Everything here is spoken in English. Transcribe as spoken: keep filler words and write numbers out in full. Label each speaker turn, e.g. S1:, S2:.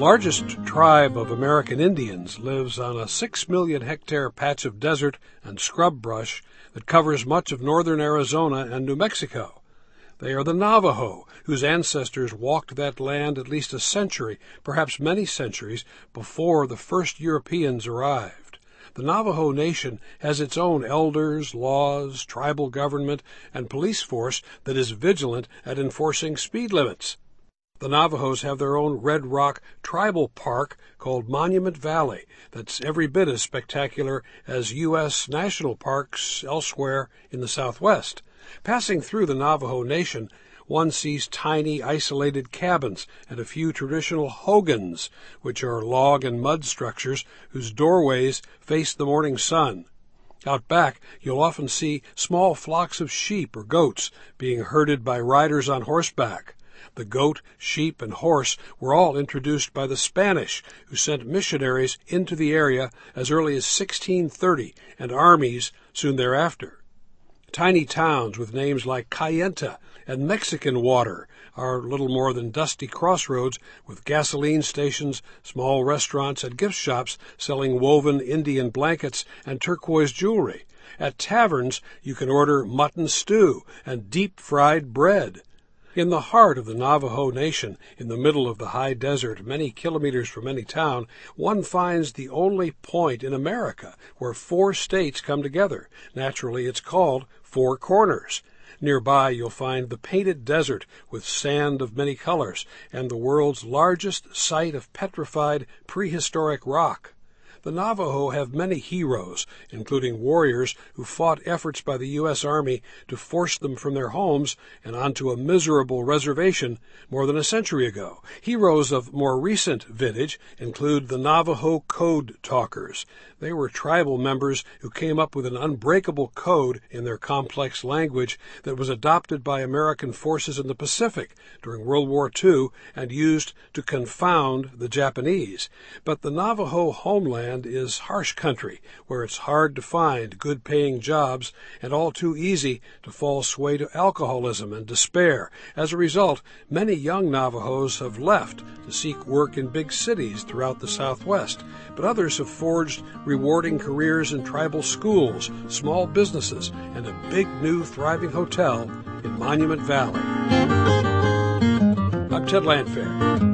S1: largest tribe of American Indians lives on a six million hectare patch of desert and scrub brush that covers much of northern Arizona and New Mexico. They are the Navajo, whose ancestors walked that land at least a century, perhaps many centuries, before the first Europeans arrived. The Navajo Nation has its own elders, laws, tribal government, and police force that is vigilant at enforcing speed limits. The Navajos have their own Red Rock Tribal Park called Monument Valley that's every bit as spectacular as U S national parks elsewhere in the Southwest. Passing through the Navajo Nation, one sees tiny, isolated cabins and a few traditional hogans, which are log and mud structures whose doorways face the morning sun. Out back, you'll often see small flocks of sheep or goats being herded by riders on horseback. The goat, sheep, and horse were all introduced by the Spanish, who sent missionaries into the area as early as sixteen thirty and armies soon thereafter. Tiny towns with names like Kayenta and Mexican Water are little more than dusty crossroads with gasoline stations, small restaurants, and gift shops selling woven Indian blankets and turquoise jewelry. At taverns, you can order mutton stew and deep-fried bread. In the heart of the Navajo Nation, in the middle of the high desert, many kilometers from any town, one finds the only point in America where four states come together. Naturally, it's called Four Corners. Nearby, you'll find the Painted Desert with sand of many colors and the world's largest site of petrified prehistoric rock. The Navajo have many heroes, including warriors who fought efforts by the U S Army to force them from their homes and onto a miserable reservation more than a century ago. Heroes of more recent vintage include the Navajo Code Talkers. They were tribal members who came up with an unbreakable code in their complex language that was adopted by American forces in the Pacific during World War Two and used to confound the Japanese. But the Navajo homeland is harsh country, where it's hard to find good-paying jobs and all too easy to fall sway to alcoholism and despair. As a result, many young Navajos have left to seek work in big cities throughout the Southwest, but others have forged rewarding careers in tribal schools, small businesses, and a big new thriving hotel in Monument Valley. I'm Ted Landfair.